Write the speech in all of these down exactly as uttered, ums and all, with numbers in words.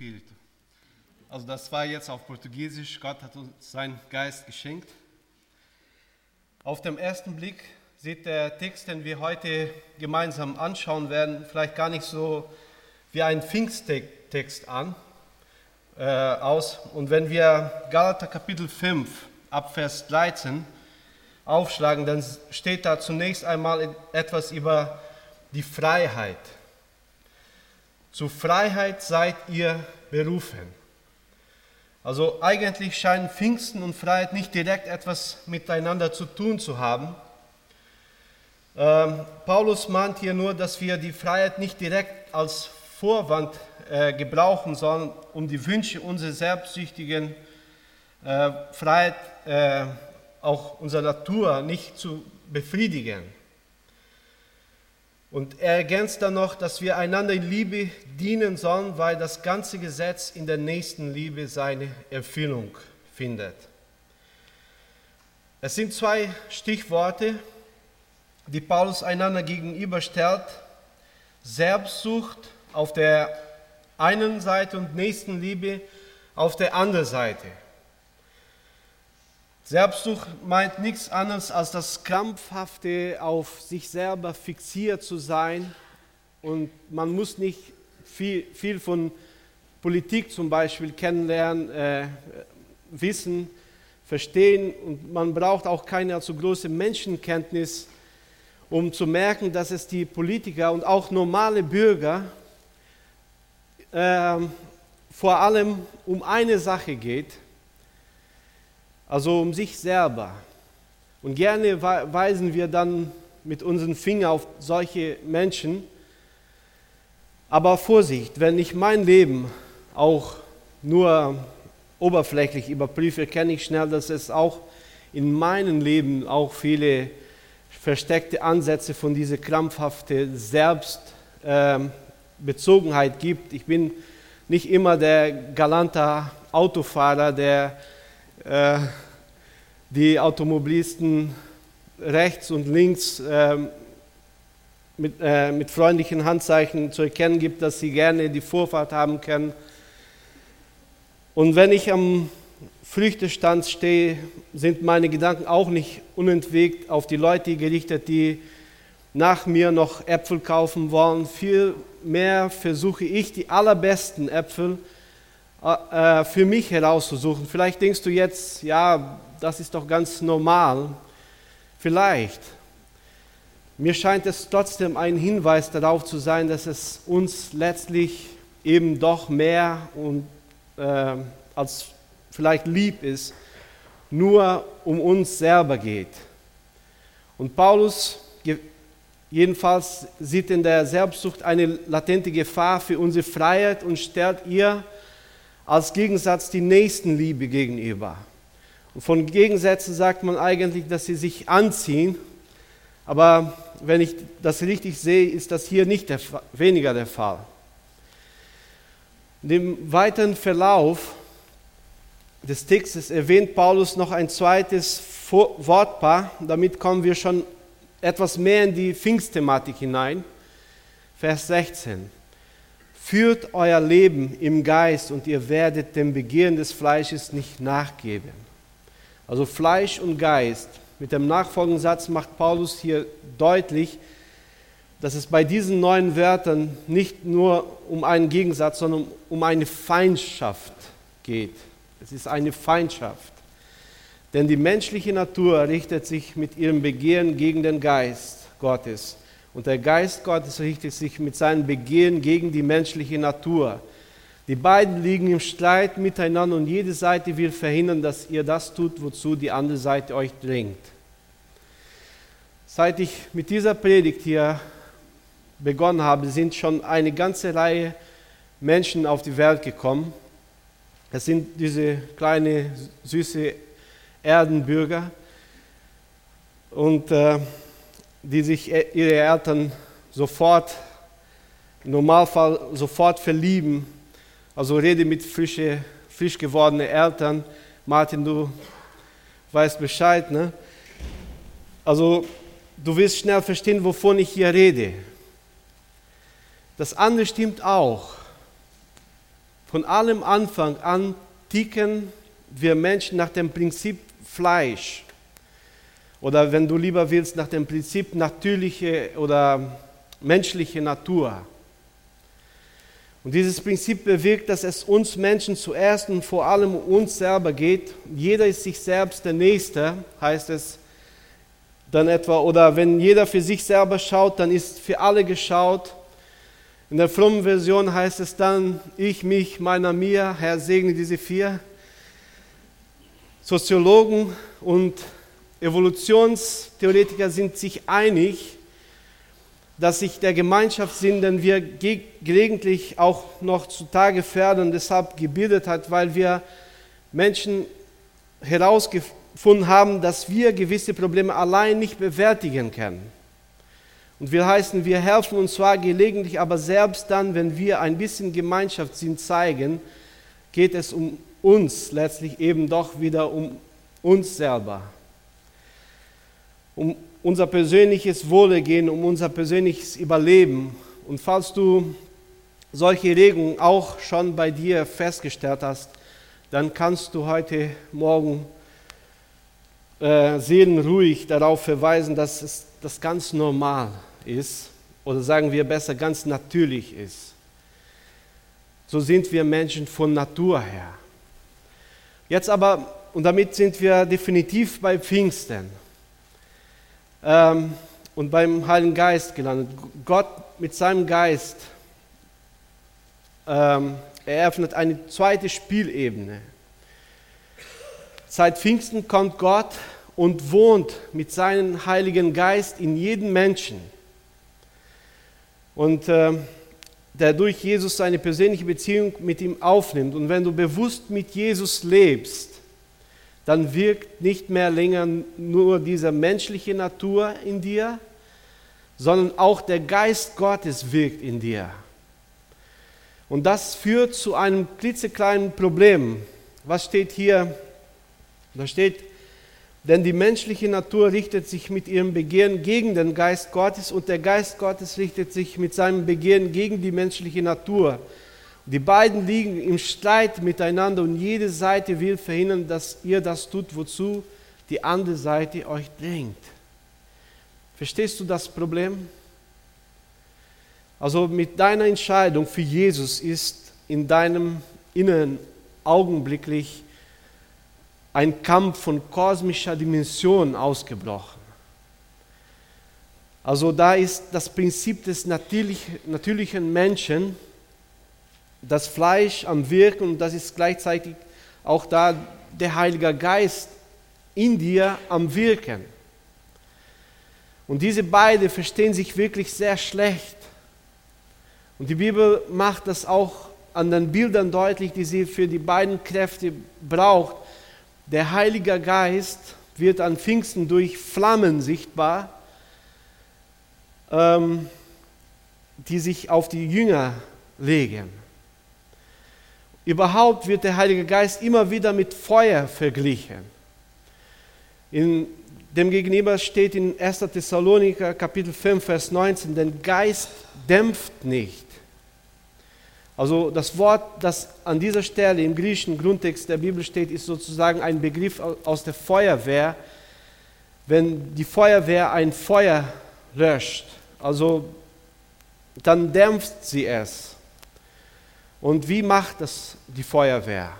Espírito. Also das war jetzt auf Portugiesisch, Gott hat uns seinen Geist geschenkt. Auf den ersten Blick sieht der Text, den wir heute gemeinsam anschauen werden, vielleicht gar nicht so wie ein Pfingsttext an, äh, aus. Und wenn wir Galater Kapitel fünf ab Vers dreizehn aufschlagen, dann steht da zunächst einmal etwas über die Freiheit. Zur Freiheit seid ihr berufen. Also eigentlich scheinen Pfingsten und Freiheit nicht direkt etwas miteinander zu tun zu haben. Ähm, Paulus mahnt hier nur, dass wir die Freiheit nicht direkt als Vorwand äh, gebrauchen sollen, um die Wünsche unserer selbstsüchtigen äh, Freiheit, äh, auch unserer Natur, nicht zu befriedigen. Und er ergänzt dann noch, dass wir einander in Liebe dienen sollen, weil das ganze Gesetz in der Nächstenliebe seine Erfüllung findet. Es sind zwei Stichworte, die Paulus einander gegenüberstellt. Selbstsucht auf der einen Seite und Nächstenliebe auf der anderen Seite. Selbstsucht meint nichts anderes als das krampfhafte, auf sich selber fixiert zu sein, und man muss nicht viel, viel von Politik zum Beispiel kennenlernen, äh, wissen, verstehen, und man braucht auch keine allzu große Menschenkenntnis, um zu merken, dass es die Politiker und auch normale Bürger äh, vor allem um eine Sache geht, also um sich selber. Und gerne weisen wir dann mit unseren Fingern auf solche Menschen. Aber Vorsicht, wenn ich mein Leben auch nur oberflächlich überprüfe, erkenne ich schnell, dass es auch in meinem Leben auch viele versteckte Ansätze von dieser krampfhaften Selbstbezogenheit gibt. Ich bin nicht immer der galante Autofahrer, der äh, die Automobilisten rechts und links äh, mit, äh, mit freundlichen Handzeichen zu erkennen gibt, dass sie gerne die Vorfahrt haben können. Und wenn ich am Früchtestand stehe, sind meine Gedanken auch nicht unentwegt auf die Leute gerichtet, die nach mir noch Äpfel kaufen wollen. Vielmehr versuche ich, die allerbesten Äpfel äh, für mich herauszusuchen. Vielleicht denkst du jetzt, ja, das ist doch ganz normal. Vielleicht. Mir scheint es trotzdem ein Hinweis darauf zu sein, dass es uns letztlich eben doch mehr und, äh, als vielleicht lieb ist, nur um uns selber geht. Und Paulus jedenfalls sieht in der Selbstsucht eine latente Gefahr für unsere Freiheit und stellt ihr als Gegensatz die Nächstenliebe gegenüber. Und von Gegensätzen sagt man eigentlich, dass sie sich anziehen, aber wenn ich das richtig sehe, ist das hier nicht der, weniger der Fall. In dem weiteren Verlauf des Textes erwähnt Paulus noch ein zweites Wortpaar, damit kommen wir schon etwas mehr in die Pfingstthematik hinein. Vers sechzehn. Führt euer Leben im Geist und ihr werdet dem Begehren des Fleisches nicht nachgeben. Also Fleisch und Geist. Mit dem nachfolgenden Satz macht Paulus hier deutlich, dass es bei diesen neuen Wörtern nicht nur um einen Gegensatz, sondern um eine Feindschaft geht. Es ist eine Feindschaft. Denn die menschliche Natur richtet sich mit ihrem Begehren gegen den Geist Gottes. Und der Geist Gottes richtet sich mit seinem Begehren gegen die menschliche Natur. Die beiden liegen im Streit miteinander und jede Seite will verhindern, dass ihr das tut, wozu die andere Seite euch drängt. Seit ich mit dieser Predigt hier begonnen habe, sind schon eine ganze Reihe Menschen auf die Welt gekommen. Das sind diese kleine, süße Erdenbürger, und äh, die sich ihre Eltern sofort, im Normalfall sofort verlieben. Also rede mit frische, frisch gewordenen Eltern. Martin, du weißt Bescheid, ne? Also du wirst schnell verstehen, wovon ich hier rede. Das andere stimmt auch. von allem Anfang an ticken wir Menschen nach dem Prinzip Fleisch. Oder wenn du lieber willst, nach dem Prinzip natürliche oder menschliche Natur. Und dieses Prinzip bewirkt, dass es uns Menschen zuerst und vor allem um uns selber geht. Jeder ist sich selbst der Nächste, heißt es dann etwa. Oder wenn jeder für sich selber schaut, dann ist für alle geschaut. In der frommen Version heißt es dann, ich, mich, meiner, mir, Herr segne diese vier. Soziologen und Evolutionstheoretiker sind sich einig, dass sich der Gemeinschaftssinn, den wir ge- gelegentlich auch noch zutage fördern, deshalb gebildet hat, weil wir Menschen herausgefunden haben, dass wir gewisse Probleme allein nicht bewältigen können. Und wir heißen, wir helfen uns zwar gelegentlich, aber selbst dann, wenn wir ein bisschen Gemeinschaftssinn zeigen, geht es um uns letztlich eben doch wieder um uns selber. Um unser persönliches Wohlergehen, um unser persönliches Überleben. Und falls du solche Regungen auch schon bei dir festgestellt hast, dann kannst du heute Morgen äh, seelenruhig darauf verweisen, dass es das ganz normal ist, oder sagen wir besser, ganz natürlich ist. So sind wir Menschen von Natur her. Jetzt aber, und damit sind wir definitiv bei Pfingsten ähm, und beim Heiligen Geist gelandet. Gott mit seinem Geist ähm, eröffnet eine zweite Spielebene. Seit Pfingsten kommt Gott und wohnt mit seinem Heiligen Geist in jedem Menschen. Und äh, der durch Jesus seine persönliche Beziehung mit ihm aufnimmt. Und wenn du bewusst mit Jesus lebst, dann wirkt nicht mehr länger nur diese menschliche Natur in dir, sondern auch der Geist Gottes wirkt in dir. Und das führt zu einem klitzekleinen Problem. Was steht hier? Da steht, denn die menschliche Natur richtet sich mit ihrem Begehren gegen den Geist Gottes und der Geist Gottes richtet sich mit seinem Begehren gegen die menschliche Natur. Die beiden liegen im Streit miteinander und jede Seite will verhindern, dass ihr das tut, wozu die andere Seite euch drängt. Verstehst du das Problem? Also mit deiner Entscheidung für Jesus ist in deinem Inneren augenblicklich ein Kampf von kosmischer Dimension ausgebrochen. Also da ist das Prinzip des natürlich, natürlichen Menschen, das Fleisch am Wirken, und das ist gleichzeitig auch da der Heilige Geist in dir am Wirken. Und diese beiden verstehen sich wirklich sehr schlecht. Und die Bibel macht das auch an den Bildern deutlich, die sie für die beiden Kräfte braucht. Der Heilige Geist wird an Pfingsten durch Flammen sichtbar, ähm, die sich auf die Jünger legen. Überhaupt wird der Heilige Geist immer wieder mit Feuer verglichen. In dem Gegenüber steht in erster Thessaloniker Kapitel fünf, Vers neunzehn, den Geist dämpft nicht. Also das Wort, das an dieser Stelle im griechischen Grundtext der Bibel steht, ist sozusagen ein Begriff aus der Feuerwehr, wenn die Feuerwehr ein Feuer löscht. Also dann dämpft sie es. Und wie macht das die Feuerwehr?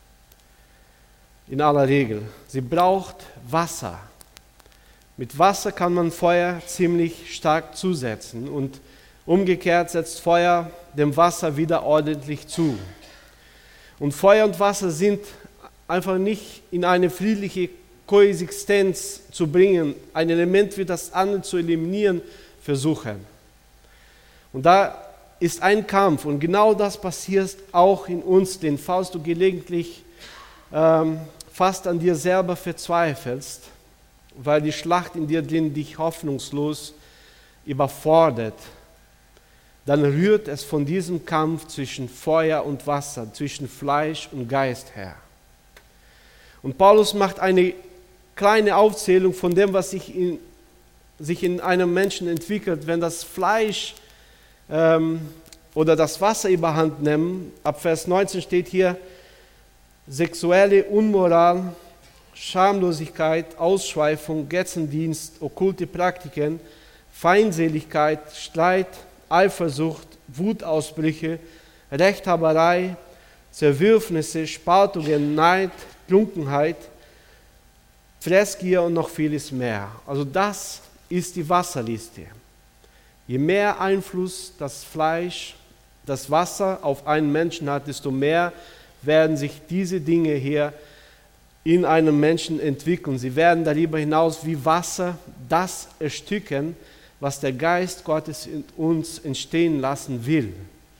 In aller Regel, sie braucht Wasser. Mit Wasser kann man Feuer ziemlich stark zusetzen und umgekehrt setzt Feuer dem Wasser wieder ordentlich zu. Und Feuer und Wasser sind einfach nicht in eine friedliche Koexistenz zu bringen. Ein Element wird das andere zu eliminieren versuchen. Und da ist ein Kampf und genau das passiert auch in uns, denn falls du gelegentlich ähm, fast an dir selber verzweifelst, weil die Schlacht in dir drin dich hoffnungslos überfordert, dann rührt es von diesem Kampf zwischen Feuer und Wasser, zwischen Fleisch und Geist her. Und Paulus macht eine kleine Aufzählung von dem, was sich in, sich in einem Menschen entwickelt, wenn das Fleisch ähm, oder das Wasser überhand nehmen. Ab Vers neunzehn steht hier, sexuelle Unmoral, Schamlosigkeit, Ausschweifung, Götzendienst, okkulte Praktiken, Feindseligkeit, Streit, Eifersucht, Wutausbrüche, Rechthaberei, Zerwürfnisse, Spaltungen, Neid, Trunkenheit, Fressgier und noch vieles mehr. Also das ist die Wasserliste. Je mehr Einfluss das Fleisch, das Wasser auf einen Menschen hat, desto mehr werden sich diese Dinge hier in einem Menschen entwickeln. Sie werden darüber hinaus wie Wasser das ersticken, was der Geist Gottes in uns entstehen lassen will.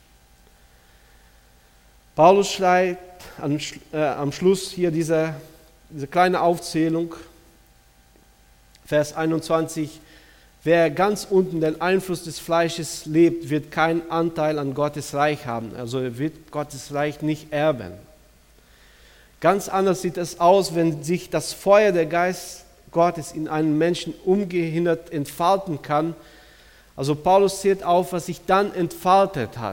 Paulus schreibt am, äh, am Schluss hier diese, diese kleine Aufzählung, Vers einundzwanzig, wer ganz unten den Einfluss des Fleisches lebt, wird keinen Anteil an Gottes Reich haben. Also er wird Gottes Reich nicht erben. Ganz anders sieht es aus, wenn sich das Feuer der Geist Gottes in einem Menschen ungehindert entfalten kann. Also Paulus zählt auf, was sich dann entfaltet hat.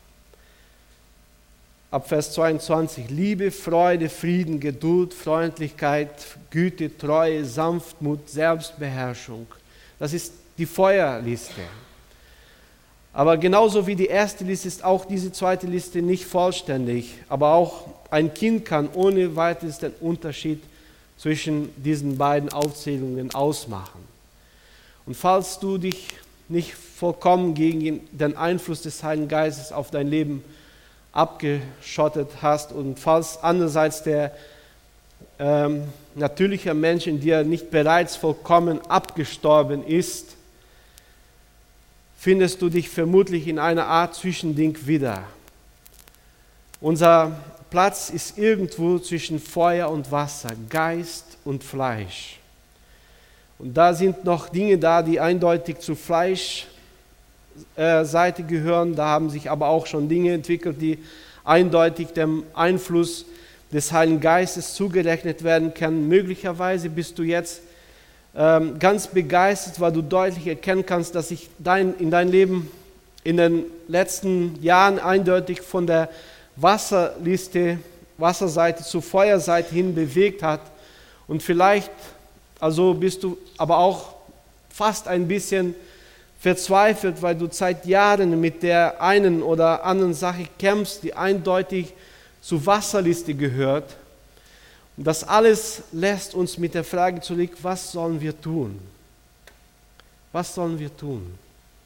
Ab Vers zweiundzwanzig, Liebe, Freude, Frieden, Geduld, Freundlichkeit, Güte, Treue, Sanftmut, Selbstbeherrschung. Das ist die Feuerliste. Aber genauso wie die erste Liste ist auch diese zweite Liste nicht vollständig. Aber auch ein Kind kann ohne weiteres den Unterschied zwischen diesen beiden Aufzählungen ausmachen. Und falls du dich nicht vollkommen gegen den Einfluss des Heiligen Geistes auf dein Leben abgeschottet hast und falls andererseits der ähm, natürliche Mensch in dir nicht bereits vollkommen abgestorben ist, findest du dich vermutlich in einer Art Zwischending wieder. Unser Platz ist irgendwo zwischen Feuer und Wasser, Geist und Fleisch. Und da sind noch Dinge da, die eindeutig zur Fleischseite gehören. Da haben sich aber auch schon Dinge entwickelt, die eindeutig dem Einfluss des Heiligen Geistes zugerechnet werden können. Möglicherweise bist du jetzt ähm, ganz begeistert, weil du deutlich erkennen kannst, dass sich dein, in dein Leben in den letzten Jahren eindeutig von der Wasserliste, Wasserseite zur Feuerseite hin bewegt hat. Und vielleicht also bist du aber auch fast ein bisschen verzweifelt, weil du seit Jahren mit der einen oder anderen Sache kämpfst, die eindeutig zur Wasserliste gehört. Und das alles lässt uns mit der Frage zurück, was sollen wir tun? Was sollen wir tun?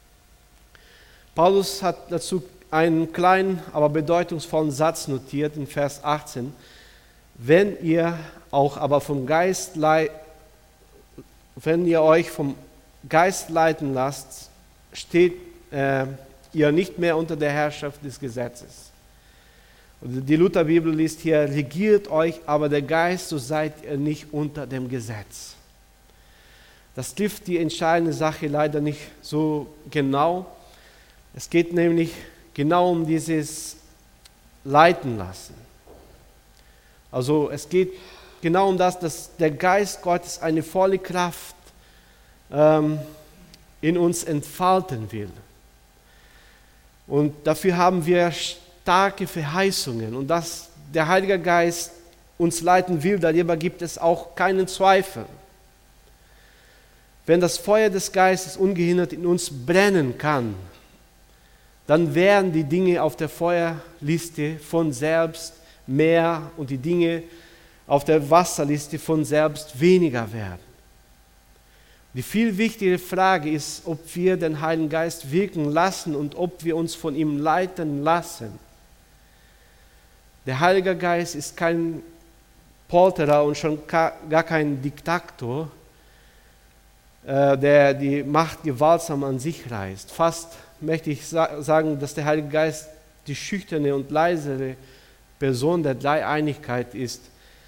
Paulus hat dazu einen kleinen, aber bedeutungsvollen Satz notiert in Vers achtzehn. Wenn ihr auch aber vom Geist leid, wenn ihr euch vom Geist leiten lasst, steht äh, ihr nicht mehr unter der Herrschaft des Gesetzes. Und die Lutherbibel liest hier, regiert euch aber der Geist, so seid ihr nicht unter dem Gesetz. Das trifft die entscheidende Sache leider nicht so genau. Es geht nämlich genau um dieses Leiten lassen. Also es geht genau um das, dass der Geist Gottes eine volle Kraft ähm, in uns entfalten will. Und dafür haben wir starke Verheißungen. Und dass der Heilige Geist uns leiten will, darüber gibt es auch keinen Zweifel. Wenn das Feuer des Geistes ungehindert in uns brennen kann, dann werden die Dinge auf der Feuerliste von selbst mehr und die Dinge auf der Wasserliste von selbst weniger werden. Die viel wichtigere Frage ist, ob wir den Heiligen Geist wirken lassen und ob wir uns von ihm leiten lassen. Der Heilige Geist ist kein Polterer und schon gar kein Diktator, der die Macht gewaltsam an sich reißt. Fast möchte ich sagen, dass der Heilige Geist die schüchterne und leisere Person der Dreieinigkeit ist.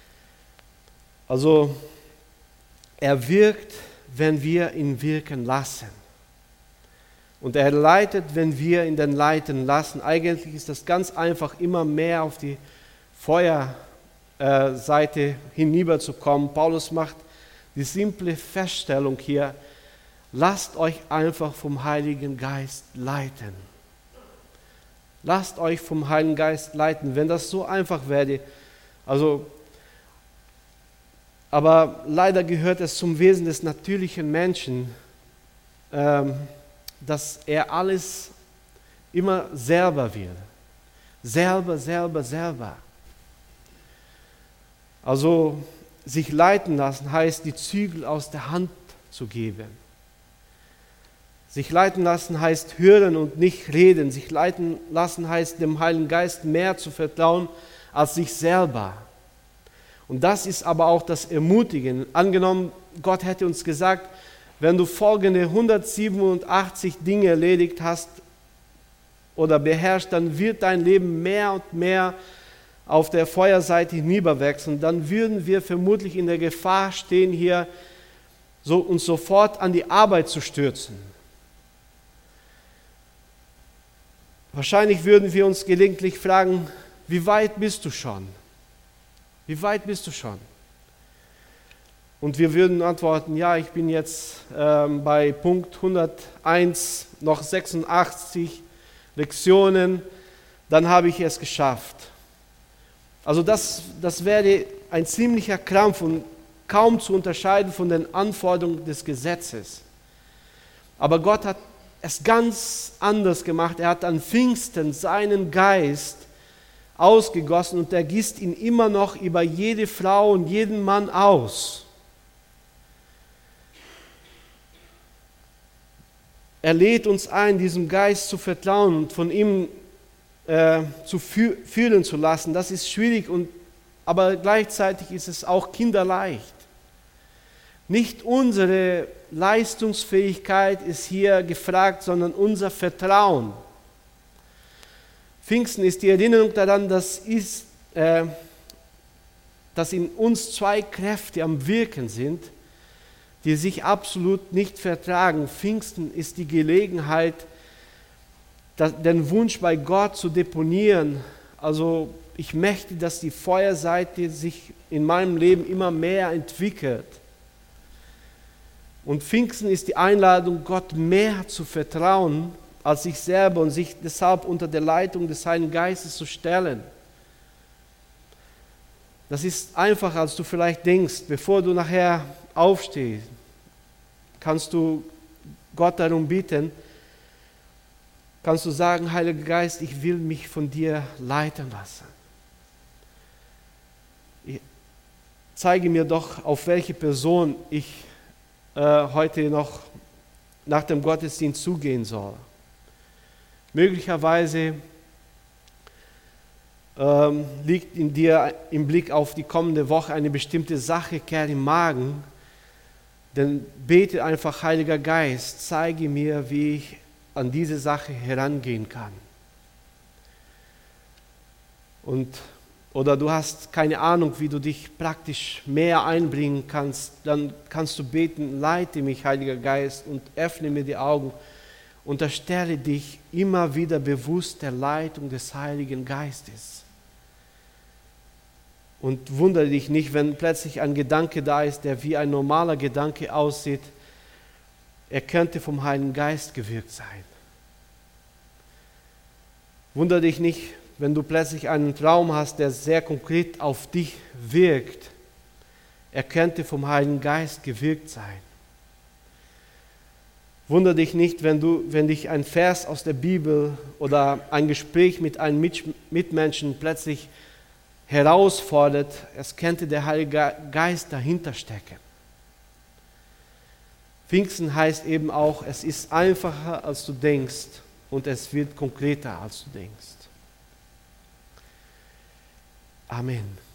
Also er wirkt, wenn wir ihn wirken lassen. Und er leitet, wenn wir ihn dann leiten lassen. Eigentlich ist das ganz einfach, immer mehr auf die Feuerseite hinüberzukommen. Paulus macht die simple Feststellung hier, lasst euch einfach vom Heiligen Geist leiten. Lasst euch vom Heiligen Geist leiten, wenn das so einfach wäre. Also, aber leider gehört es zum Wesen des natürlichen Menschen, ähm, dass er alles immer selber will. Selber, selber, selber. Also sich leiten lassen heißt, die Zügel aus der Hand zu geben. Sich leiten lassen heißt hören und nicht reden. Sich leiten lassen heißt, dem Heiligen Geist mehr zu vertrauen als sich selber. Und das ist aber auch das Ermutigen. Angenommen, Gott hätte uns gesagt, wenn du folgende hundertsiebenundachtzig Dinge erledigt hast oder beherrschst, dann wird dein Leben mehr und mehr auf der Feuerseite hinüberwachsen. Dann würden wir vermutlich in der Gefahr stehen, hier so uns sofort an die Arbeit zu stürzen. Wahrscheinlich würden wir uns gelegentlich fragen, wie weit bist du schon? Wie weit bist du schon? Und wir würden antworten, ja, ich bin jetzt ähm, bei Punkt hunderteins, noch sechsundachtzig Lektionen, dann habe ich es geschafft. Also das, das wäre ein ziemlicher Krampf und kaum zu unterscheiden von den Anforderungen des Gesetzes. Aber Gott hat es ganz anders gemacht. Er hat an Pfingsten seinen Geist ausgegossen und er gießt ihn immer noch über jede Frau und jeden Mann aus. Er lädt uns ein, diesem Geist zu vertrauen und von ihm äh, zu fü- fühlen zu lassen. Das ist schwierig, und, aber gleichzeitig ist es auch kinderleicht. Nicht unsere Leistungsfähigkeit ist hier gefragt, sondern unser Vertrauen. Pfingsten ist die Erinnerung daran, dass, ist, äh, dass in uns zwei Kräfte am Wirken sind, die sich absolut nicht vertragen. Pfingsten ist die Gelegenheit, das, den Wunsch bei Gott zu deponieren. Also ich möchte, dass die Feuerseite sich in meinem Leben immer mehr entwickelt. Und Pfingsten ist die Einladung, Gott mehr zu vertrauen als sich selber und sich deshalb unter der Leitung des Heiligen Geistes zu stellen. Das ist einfacher, als du vielleicht denkst. Bevor du nachher aufstehst, kannst du Gott darum bitten, kannst du sagen, Heiliger Geist, ich will mich von dir leiten lassen. Zeige mir doch, auf welche Person ich äh, heute noch nach dem Gottesdienst zugehen soll. Möglicherweise ähm, liegt in dir im Blick auf die kommende Woche eine bestimmte Sache kehrt im Magen. Dann bete einfach, Heiliger Geist, zeige mir, wie ich an diese Sache herangehen kann. Und, oder du hast keine Ahnung, wie du dich praktisch mehr einbringen kannst, dann kannst du beten, leite mich, Heiliger Geist, und öffne mir die Augen. Unterstelle dich immer wieder bewusst der Leitung des Heiligen Geistes. Und wundere dich nicht, wenn plötzlich ein Gedanke da ist, der wie ein normaler Gedanke aussieht. Er könnte vom Heiligen Geist gewirkt sein. Wundere dich nicht, wenn du plötzlich einen Traum hast, der sehr konkret auf dich wirkt. Er könnte vom Heiligen Geist gewirkt sein. Wundere dich nicht, wenn, du, wenn dich ein Vers aus der Bibel oder ein Gespräch mit einem Mitmenschen plötzlich herausfordert. Es könnte der Heilige Geist dahinter stecken. Pfingsten heißt eben auch, es ist einfacher, als du denkst, und es wird konkreter, als du denkst. Amen.